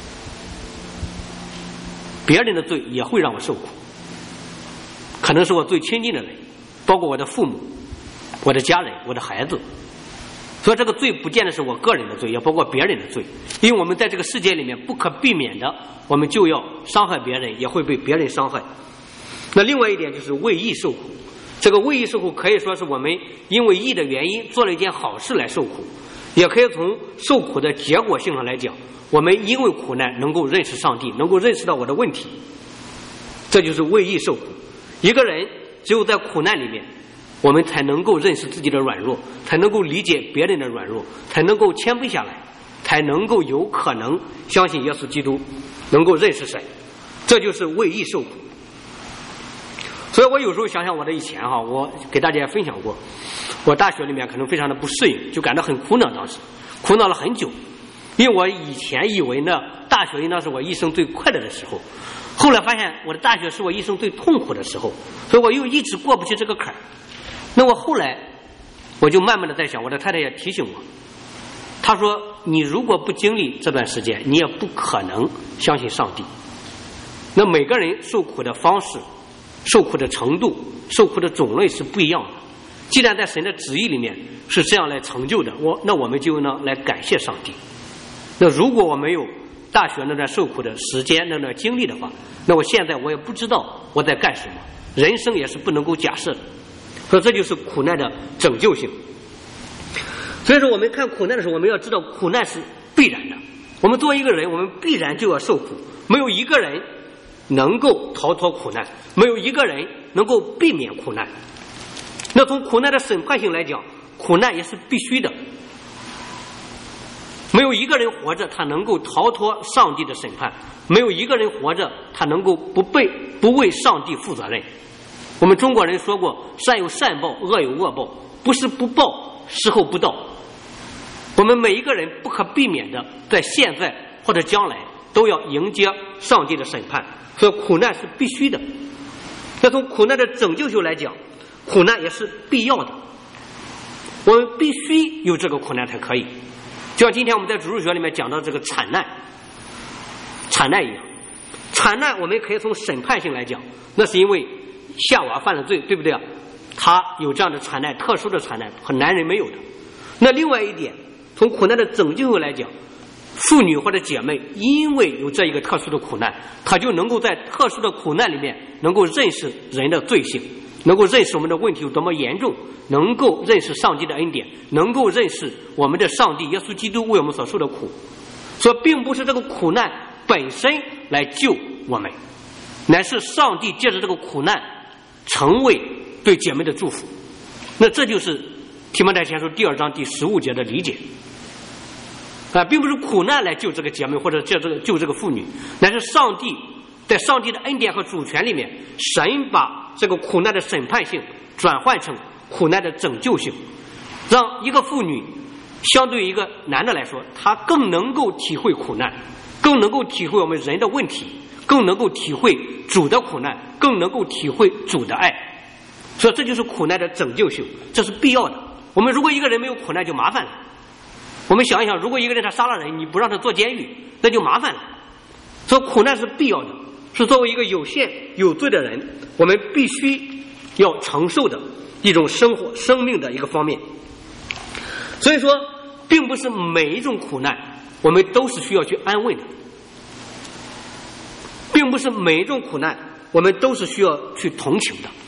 别人的罪也会让我受苦。可能是我最亲近的人，包括我的父母、我的家人、我的孩子。所以这个罪不见得是我个人的罪，也包括别人的罪，因为我们在这个世界里面不可避免的，我们就要伤害别人，也会被别人伤害。那另外一点就是为义受苦，这个为义受苦可以说是我们因为义的原因做了一件好事来受苦，也可以从受苦的结果性上来讲，我们因为苦难能够认识上帝，能够认识到我的问题，这就是为义受苦。一个人只有在苦难里面，我们才能够认识自己的软弱，才能够理解别人的软弱，才能够谦卑下来，才能够有可能相信耶稣基督，能够认识神，这就是为义受苦。所以我有时候想想我的以前哈，我给大家分享过，我大学里面可能非常的不适应，就感到很苦恼，当时苦恼了很久，因为我以前以为呢，大学应当是我一生最快乐的时候，后来发现我的大学是我一生最痛苦的时候，所以我又一直过不去这个坎儿。那我后来我就慢慢的在想，我的太太也提醒我，她说你如果不经历这段时间，你也不可能相信上帝。那每个人受苦的方式、受苦的程度、受苦的种类是不一样的，既然在神的旨意里面是这样来成就的，我那我们就呢来感谢上帝。那如果我没有大学那段受苦的时间、那段经历的话，那我现在我也不知道我在干什么，人生也是不能够假设的。所以这就是苦难的拯救性。所以说我们看苦难的时候，我们要知道苦难是必然的，我们作为一个人，我们必然就要受苦，没有一个人能够逃脱苦难，没有一个人能够避免苦难。那从苦难的审判性来讲，苦难也是必须的，没有一个人活着他能够逃脱上帝的审判，没有一个人活着他能够不被不为上帝负责任。我们中国人说过，善有善报，恶有恶报，不是不报，时候不到。我们每一个人不可避免的在现在或者将来都要迎接上帝的审判，所以苦难是必须的。那从苦难的拯救性来讲，苦难也是必要的，我们必须有这个苦难才可以。就像今天我们在主日学里面讲到这个产难产难一样，产难我们可以从审判性来讲，那是因为夏娃犯了罪，对不对啊？他有这样的产难，特殊的产难和男人没有的。那另外一点，从苦难的拯救来讲，妇女或者姐妹因为有这一个特殊的苦难，她就能够在特殊的苦难里面能够认识人的罪性，能够认识我们的问题有多么严重，能够认识上帝的恩典，能够认识我们的上帝耶稣基督为我们所受的苦。所以并不是这个苦难本身来救我们，乃是上帝借着这个苦难成为对姐妹的祝福。那这就是提摩太前书第二章第十五节的理解啊，并不是苦难来救这个姐妹或者救这个救这个妇女，乃是上帝在上帝的恩典和主权里面，神把这个苦难的审判性转换成苦难的拯救性，让一个妇女相对于一个男的来说，他更能够体会苦难，更能够体会我们人的问题，更能够体会主的苦难，更能够体会主的爱。所以这就是苦难的拯救性，这是必要的。我们如果一个人没有苦难就麻烦了，我们想一想，如果一个人他杀了人，你不让他坐监狱，那就麻烦了。所以苦难是必要的，是作为一个有限有罪的人，我们必须要承受的一种生活生命的一个方面。所以说并不是每一种苦难我们都是需要去安慰的，并不是每一种苦难我们都是需要去同情的，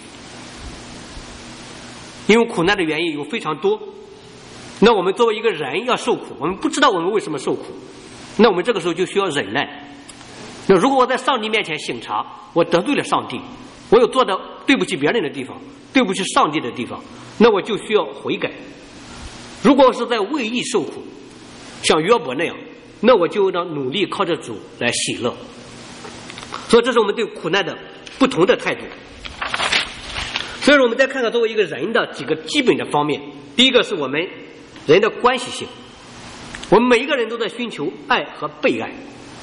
因为苦难的原因有非常多。那我们作为一个人要受苦，我们不知道我们为什么受苦，那我们这个时候就需要忍耐。那如果我在上帝面前省察，我得罪了上帝，我有做的对不起别人的地方，对不起上帝的地方，那我就需要悔改。如果是在为义受苦，像约伯那样，那我就要努力靠着主来喜乐。所以这是我们对苦难的不同的态度。所以说我们再看看作为一个人的几个基本的方面。第一个是我们人的关系性，我们每一个人都在寻求爱和被爱。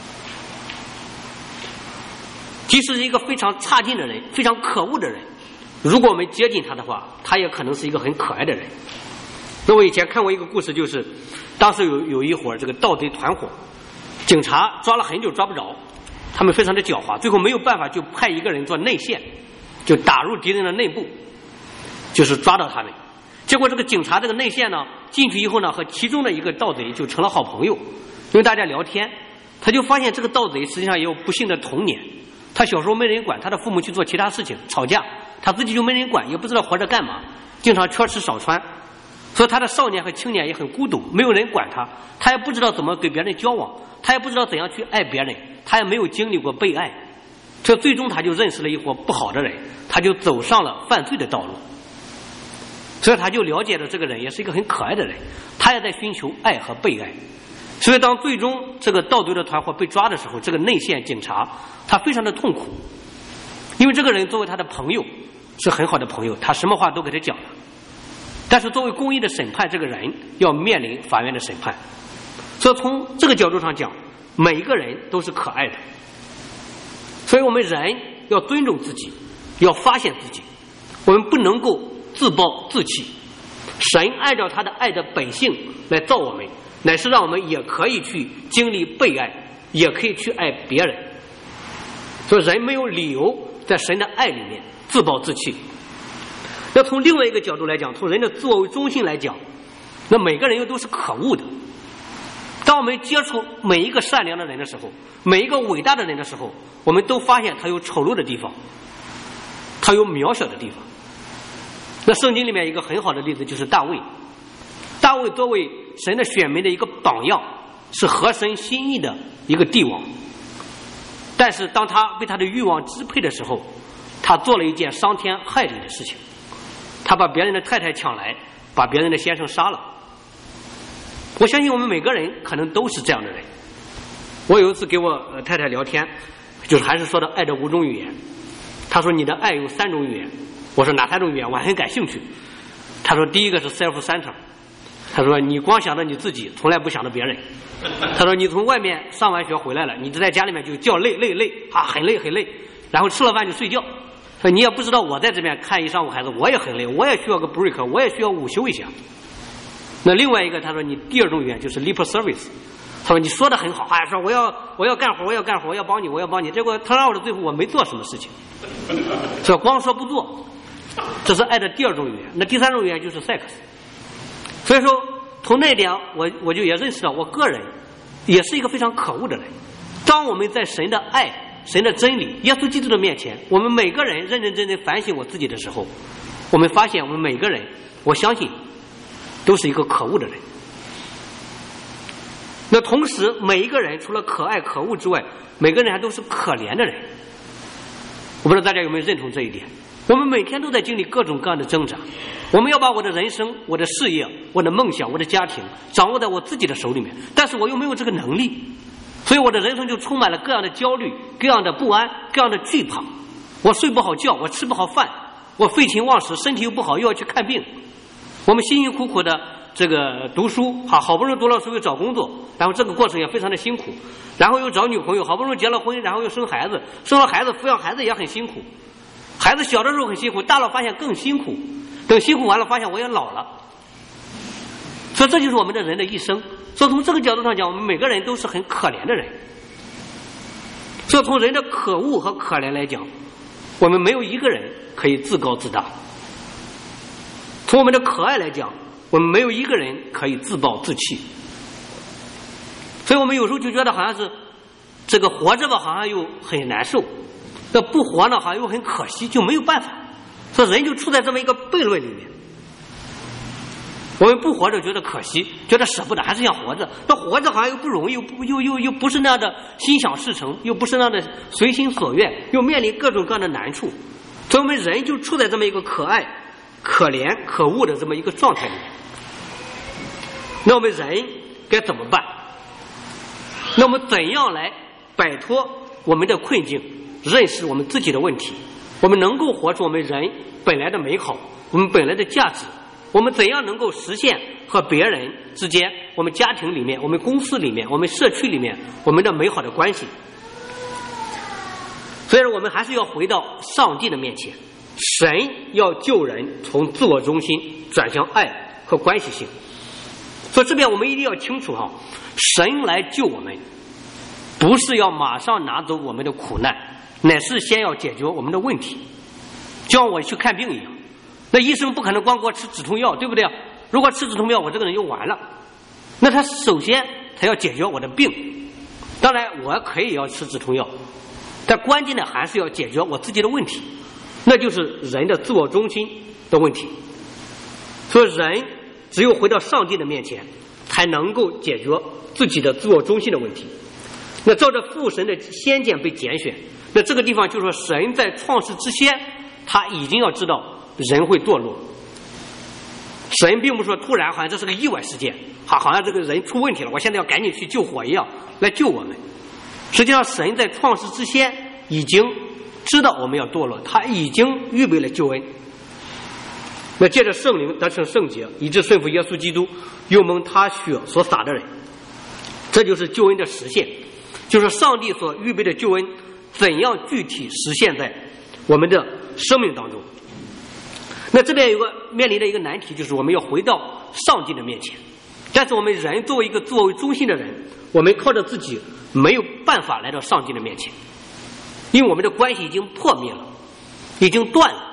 即使是一个非常差劲的人，非常可恶的人，如果我们接近他的话，他也可能是一个很可爱的人。那我以前看过一个故事，就是当时有有一伙这个盗贼团伙，警察抓了很久抓不着，他们非常的狡猾，最后没有办法就派一个人做内线，就打入敌人的内部，就是抓到他们。结果这个警察这个内线呢进去以后呢，和其中的一个盗贼就成了好朋友，因为大家聊天，他就发现这个盗贼实际上也有不幸的童年，他小时候没人管，他的父母去做其他事情吵架，他自己就没人管，也不知道活着干嘛，经常缺吃少穿，所以他的少年和青年也很孤独，没有人管他，他也不知道怎么跟别人交往，他也不知道怎样去爱别人，他也没有经历过被爱，这最终他就认识了一伙不好的人，他就走上了犯罪的道路。所以他就了解了这个人也是一个很可爱的人，他也在寻求爱和被爱。所以当最终这个盗贼的团伙被抓的时候，这个内线警察他非常的痛苦，因为这个人作为他的朋友是很好的朋友，他什么话都给他讲了，但是作为公义的审判，这个人要面临法院的审判。所以从这个角度上讲，每一个人都是可爱的。所以我们人要尊重自己，要发现自己，我们不能够自暴自弃。神按照他的爱的本性来造我们，乃是让我们也可以去经历被爱，也可以去爱别人。所以人没有理由在神的爱里面自暴自弃。那从另外一个角度来讲，从人的自我为中心来讲，那每个人又都是可恶的。当我们接触每一个善良的人的时候，每一个伟大的人的时候，我们都发现他有丑陋的地方，他有渺小的地方。那圣经里面一个很好的例子就是大卫，大卫作为神的选民的一个榜样，是合神心意的一个帝王，但是当他被他的欲望支配的时候，他做了一件伤天害理的事情，他把别人的太太抢来，把别人的先生杀了。我相信我们每个人可能都是这样的人。我有一次给我太太聊天，就是还是说到爱的五种语言，他说你的爱有三种语言，我说哪三种语言？我很感兴趣。他说第一个是 self-center， 他说你光想着你自己，从来不想着别人。他说你从外面上完学回来了，你就在家里面就叫累累累啊，很累很累，然后吃了饭就睡觉。说你也不知道我在这边看一上午孩子，我也很累，我也需要个 break， 我也需要午休一下。那另外一个他说你第二种语言就是 lip service， 他说你说的很好，哎，说我要我要干活，我要干活，我要帮你，我要帮你，结果他让我的最后我没做什么事情，说光说不做，这是爱的第二种语言。那第三种语言就是 sex。 所以说从那一点我我就也认识到我个人也是一个非常可恶的人。当我们在神的爱、神的真理、耶稣基督的面前，我们每个人认认真真反省我自己的时候，我们发现我们每个人，我相信都是一个可恶的人。那同时每一个人除了可爱可恶之外，每个人还都是可怜的人。我不知道大家有没有认同这一点。我们每天都在经历各种各样的挣扎，我们要把我的人生、我的事业、我的梦想、我的家庭掌握在我自己的手里面，但是我又没有这个能力，所以我的人生就充满了各样的焦虑、各样的不安、各样的惧怕。我睡不好觉，我吃不好饭，我废寝忘食，身体又不好，又要去看病。我们辛辛苦苦的这个读书，好好不容易读了书又找工作，然后这个过程也非常的辛苦，然后又找女朋友，好不容易结了婚，然后又生孩子，生了孩子抚养孩子也很辛苦，孩子小的时候很辛苦，大了发现更辛苦，等辛苦完了发现我也老了。所以这就是我们的人的一生。所以从这个角度上讲，我们每个人都是很可怜的人。所以从人的可恶和可怜来讲，我们没有一个人可以自高自大。从我们的可爱来讲， 我们没有一个人可以自暴自弃。所以我们有时候就觉得好像是这个活着吧，好像又很难受；那不活呢，好像又很可惜，就没有办法。所以人就处在这么一个悖论里面。我们不活着觉得可惜，觉得舍不得，还是想活着。那活着好像又不容易，又不又又又不是那样的心想事成，又不是那样的随心所愿，又面临各种各样的难处。所以我们人就处在这么一个可爱、可怜、可恶的这么一个状态里面。那我们人该怎么办？那我们怎样来摆脱我们的困境，认识我们自己的问题？我们能够活出我们人本来的美好，我们本来的价值。我们怎样能够实现和别人之间，我们家庭里面，我们公司里面，我们社区里面，我们的美好的关系？所以说我们还是要回到上帝的面前，神要救人从自我中心转向爱和关系性。所以这边我们一定要清楚哈，神来救我们不是要马上拿走我们的苦难，乃是先要解决我们的问题。就像我去看病一样，那医生不可能光给我吃止痛药，对不对？如果吃止痛药，我这个人就完了。那他首先他要解决我的病，当然我可以要吃止痛药，但关键的还是要解决我自己的问题，那就是人的自我中心的问题。所以人只有回到上帝的面前，才能够解决自己的自我中心的问题。那照着父神的先见被拣选，那这个地方就说神在创世之先，他已经要知道人会堕落。神并不是说突然好像这是个意外事件，好好像这个人出问题了，我现在要赶紧去救火一样来救我们。实际上神在创世之先已经知道我们要堕落，他已经预备了救恩。那借着圣灵得成圣洁，以致顺服耶稣基督，又蒙他血所洒的人，这就是救恩的实现。就是上帝所预备的救恩怎样具体实现在我们的生命当中。那这边有个面临的一个难题，就是我们要回到上帝的面前。但是我们人作为一个自我为中心的人，我们靠着自己没有办法来到上帝的面前，因为我们的关系已经破灭了，已经断了。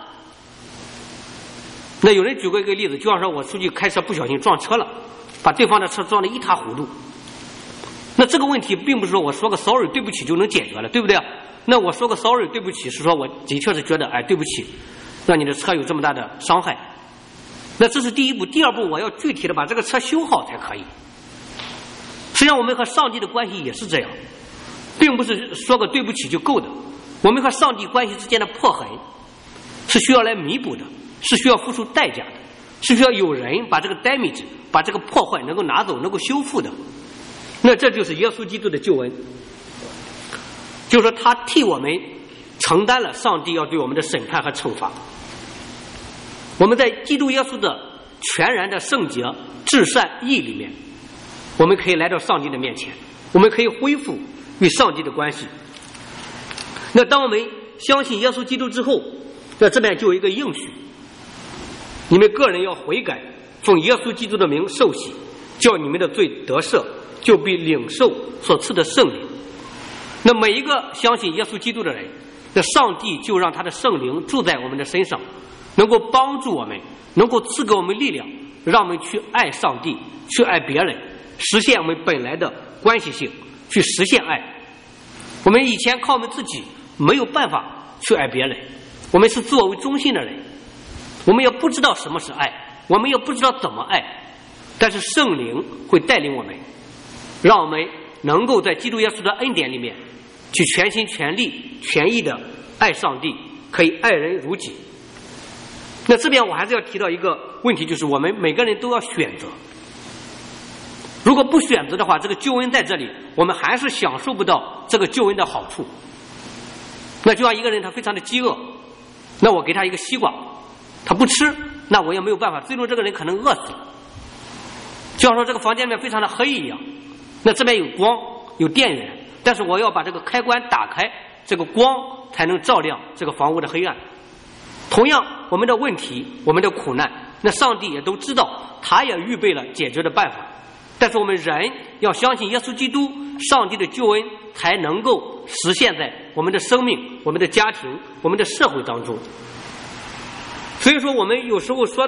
那有人举过一个例子，就像说我出去开车不小心撞车了，把对方的车撞得一塌糊涂。那这个问题并不是说我说个 sorry 对不起就能解决了，对不对？那我说个 sorry 对不起是说我的确是觉得哎对不起让你的车有这么大的伤害，那这是第一步。第二步我要具体的把这个车修好才可以。实际上我们和上帝的关系也是这样，并不是说个对不起就够的。我们和上帝关系之间的破痕是需要来弥补的，是需要付出代价的，是需要有人把这个 damage 把这个破坏能够拿走，能够修复的。那这就是耶稣基督的救恩，就是说他替我们承担了上帝要对我们的审判和惩罚。我们在基督耶稣的全然的圣洁、至善、义里面，我们可以来到上帝的面前，我们可以恢复与上帝的关系。那当我们相信耶稣基督之后，那这边就有一个应许，你们个人要悔改，奉耶稣基督的名受洗，叫你们的罪得赦，就必领受所赐的圣灵。那每一个相信耶稣基督的人，那上帝就让他的圣灵住在我们的身上，能够帮助我们，能够赐给我们力量，让我们去爱上帝，去爱别人，实现我们本来的关系性，去实现爱。我们以前靠我们自己没有办法去爱别人，我们是自我为中心的人，我们也不知道什么是爱，我们也不知道怎么爱，但是圣灵会带领我们，让我们能够在基督耶稣的恩典里面去全心全力全意的爱上帝，可以爱人如己。那这边我还是要提到一个问题，就是我们每个人都要选择。如果不选择的话，这个救恩在这里，我们还是享受不到这个救恩的好处。那就像一个人他非常的饥饿，那我给他一个西瓜，他不吃，那我也没有办法，最终这个人可能饿死了。就像说这个房间里面非常的黑一样，那这边有光有电源，但是我要把这个开关打开，这个光才能照亮这个房屋的黑暗。同样我们的问题，我们的苦难，那上帝也都知道，他也预备了解决的办法。但是我们人要相信耶稣基督，上帝的救恩才能够实现在我们的生命、我们的家庭、我们的社会当中。所以说我们有时候说到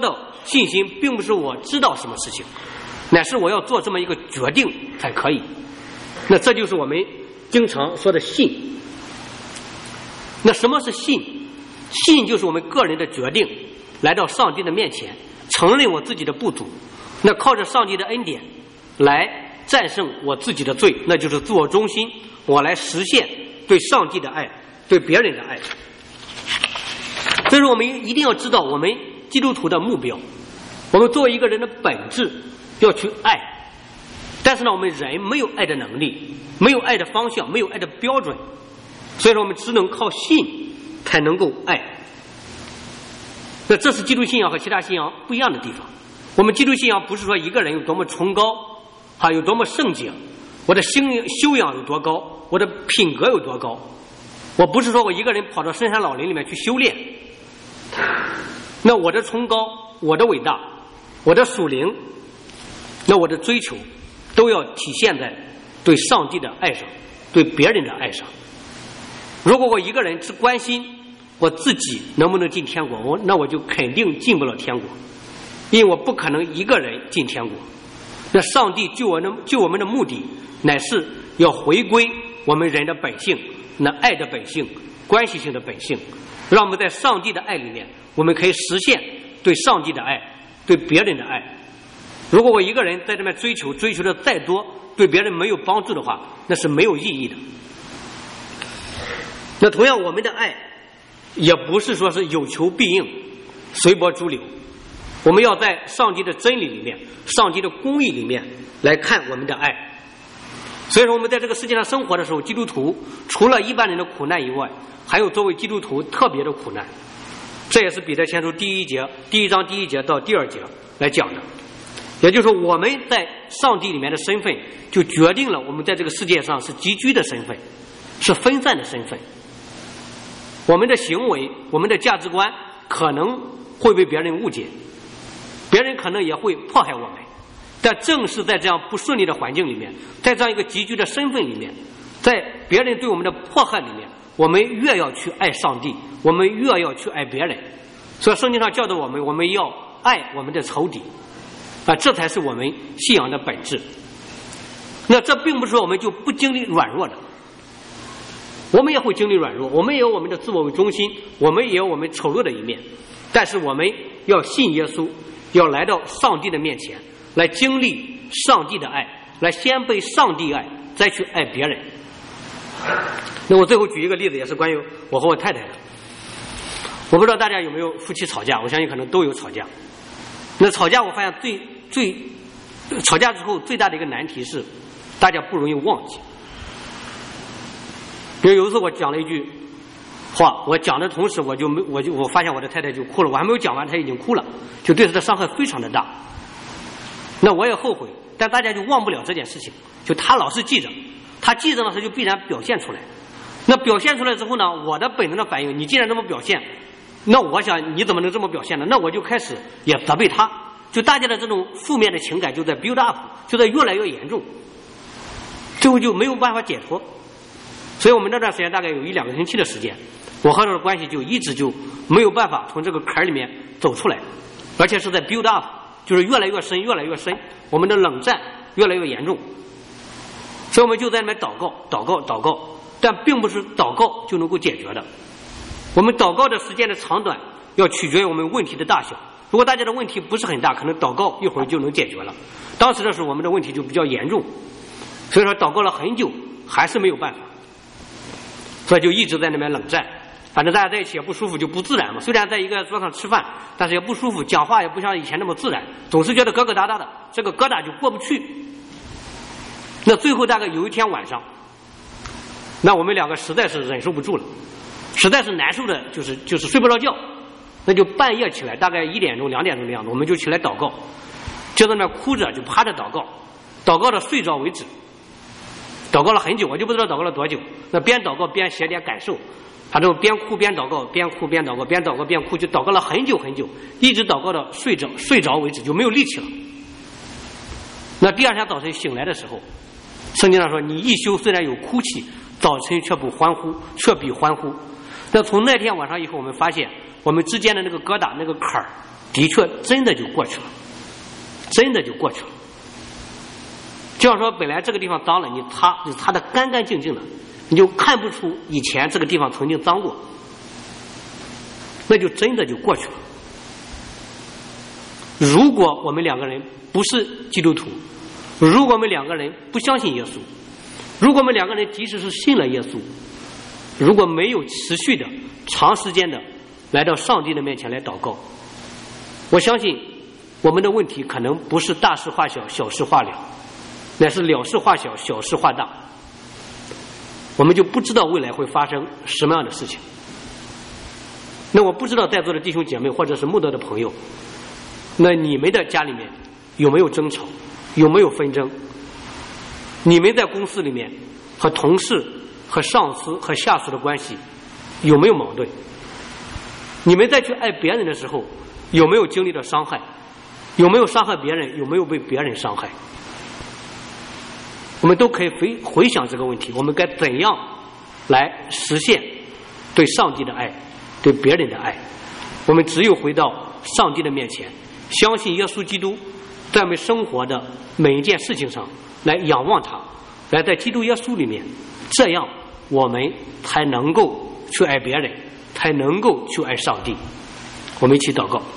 信心并不是我知道什么事情，乃是我要做这么一个决定才可以。那这就是我们经常说的信。那什么是信？信就是我们个人的决定，来到上帝的面前，承认我自己的不足，那靠着上帝的恩典来战胜我自己的罪，那就是自我中心，我来实现对上帝的爱，对别人的爱。所以说我们一定要知道我们基督徒的目标，我们作为一个人的本质要去爱，但是呢我们人没有爱的能力，没有爱的方向，没有爱的标准，所以说我们只能靠信才能够爱。那这是基督信仰和其他信仰不一样的地方。我们基督信仰不是说一个人有多么崇高啊，有多么圣洁，我的修修养有多高，我的品格有多高。我不是说我一个人跑到深山老林里面去修炼，那我的崇高，我的伟大，我的属灵，那我的追求都要体现在对上帝的爱上，对别人的爱上。如果我一个人只关心我自己能不能进天国，我那我就肯定进不了天国，因为我不可能一个人进天国。那上帝救我的救我们的目的，乃是要回归我们人的本性，那爱的本性，关系性的本性，让我们在上帝的爱里面，我们可以实现对上帝的爱，对别人的爱。如果我一个人在这边追求追求的再多，对别人没有帮助的话，那是没有意义的。那同样我们的爱也不是说是有求必应，随波逐流，我们要在上帝的真理里面，上帝的公义里面来看我们的爱。所以说我们在这个世界上生活的时候，基督徒除了一般人的苦难以外，还有作为基督徒特别的苦难。这也是彼得前书第一节第一章第一节到第二节来讲的。也就是说我们在上帝里面的身份就决定了我们在这个世界上是集居的身份，是分散的身份。我们的行为，我们的价值观可能会被别人误解，别人可能也会迫害我们，但正是在这样不顺利的环境里面，在这样一个集居的身份里面，在别人对我们的迫害里面，我们越要去爱上帝，我们越要去爱别人。所以圣经上教导我们，我们要爱我们的仇敌啊，这才是我们信仰的本质。那这并不是说我们就不经历软弱的，我们也会经历软弱，我们也有我们的自我为中心，我们也有我们丑陋的一面，但是我们要信耶稣，要来到上帝的面前，来经历上帝的爱，来先被上帝爱，再去爱别人。那我最后举一个例子，也是关于我和我太太的。我不知道大家有没有夫妻吵架，我相信可能都有吵架。那吵架我发现最最吵架之后最大的一个难题是大家不容易忘记。比如有一次我讲了一句话，我讲的同时我就没我就我发现我的太太就哭了，我还没有讲完她已经哭了，就对她的伤害非常的大。那我也后悔，但大家就忘不了这件事情，就她老是记着，她记着呢，她就必然表现出来。那表现出来之后呢，我的本能的反应，你既然这么表现，那我想你怎么能这么表现呢？那我就开始也责备她，就大家的这种负面的情感就在 build up， 就在越来越严重，最后就没有办法解脱。所以我们那段时间大概有一两个星期的时间，我和她的关系就一直就没有办法从这个坎里面走出来，而且是在 build up， 就是越来越深越来越深，我们的冷战越来越严重。所以我们就在那边祷告祷告祷告，但并不是祷告就能够解决的。我们祷告的时间的长短要取决于我们问题的大小，如果大家的问题不是很大，可能祷告一会儿就能解决了。当时的时候我们的问题就比较严重，所以说祷告了很久还是没有办法，所以就一直在那边冷战，反正大家在一起也不舒服，就不自然嘛。虽然在一个桌上吃饭，但是也不舒服，讲话也不像以前那么自然，总是觉得疙疙瘩瘩的，这个疙瘩就过不去。那最后大概有一天晚上，那我们两个实在是忍受不住了，实在是难受的，就是就是睡不着觉，那就半夜起来，大概一点钟两点钟的样子，我们就起来祷告，就在那哭着，就趴着祷告，祷告到睡着为止。祷告了很久，我就不知道祷告了多久。那边祷告边写点感受，反正边哭边祷告，边哭边祷告，边祷告边哭，就祷告了很久很久，一直祷告到睡着睡着为止，就没有力气了。那第二天早晨醒来的时候，圣经上说，你一宿虽然有哭泣，早晨却不欢呼，却必欢呼。那从那天晚上以后，我们发现我们之间的那个疙瘩那个坎儿的确真的就过去了，真的就过去了。就像说本来这个地方脏了，你擦就擦得干干净净的，你就看不出以前这个地方曾经脏过，那就真的就过去了。如果我们两个人不是基督徒，如果我们两个人不相信耶稣，如果我们两个人即使是信了耶稣，如果没有持续的长时间的来到上帝的面前来祷告，我相信我们的问题可能不是大事化小小事化了，乃是了事化小小事化大，我们就不知道未来会发生什么样的事情。那我不知道在座的弟兄姐妹或者是慕道的朋友，那你们的家里面有没有争吵，有没有纷争？你们在公司里面和同事和上司和下属的关系有没有矛盾？你们在去爱别人的时候有没有经历到伤害？有没有伤害别人？有没有被别人伤害？我们都可以回回想这个问题，我们该怎样来实现对上帝的爱，对别人的爱？我们只有回到上帝的面前，相信耶稣基督，在我们生活的每一件事情上来仰望他，来在基督耶稣里面，这样我们才能够去爱别人，才能够去爱上帝。我们一起祷告。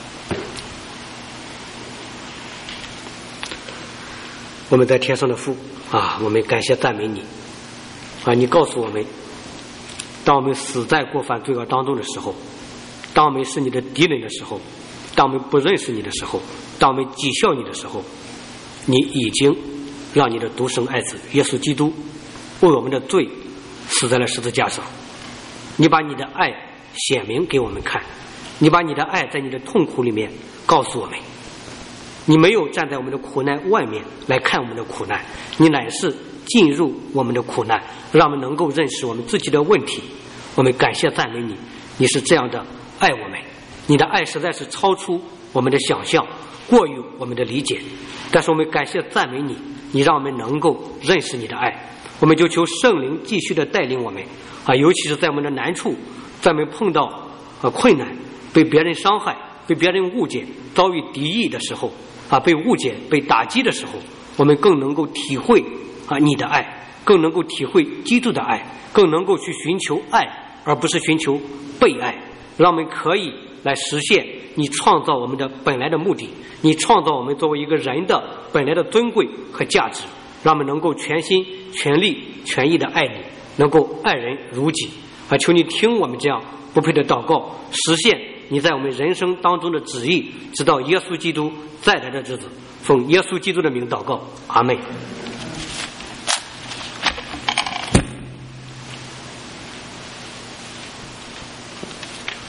我们在天上的父啊，我们感谢赞美你啊！你告诉我们，当我们死在过犯罪恶当中的时候，当我们是你的敌人的时候，当我们不认识你的时候，当我们讥笑你的时候，你已经让你的独生爱子耶稣基督为我们的罪死在了十字架上。你把你的爱显明给我们看，你把你的爱在你的痛苦里面告诉我们。你没有站在我们的苦难外面来看我们的苦难，你乃是进入我们的苦难，让我们能够认识我们自己的问题。我们感谢赞美你，你是这样的爱我们，你的爱实在是超出我们的想象，过于我们的理解。但是我们感谢赞美你，你让我们能够认识你的爱。我们就求圣灵继续的带领我们啊，尤其是在我们的难处，在我们碰到啊困难，被别人伤害，被别人误解，遭遇敌意的时候啊，被误解被打击的时候，我们更能够体会啊你的爱，更能够体会基督的爱，更能够去寻求爱，而不是寻求被爱。让我们可以来实现你创造我们的本来的目的，你创造我们作为一个人的本来的尊贵和价值，让我们能够全心全力全意的爱你，能够爱人如己啊！求你听我们这样不配的祷告，实现你在我们人生当中的旨意，直到耶稣基督再来的日子。奉耶稣基督的名祷告，阿们。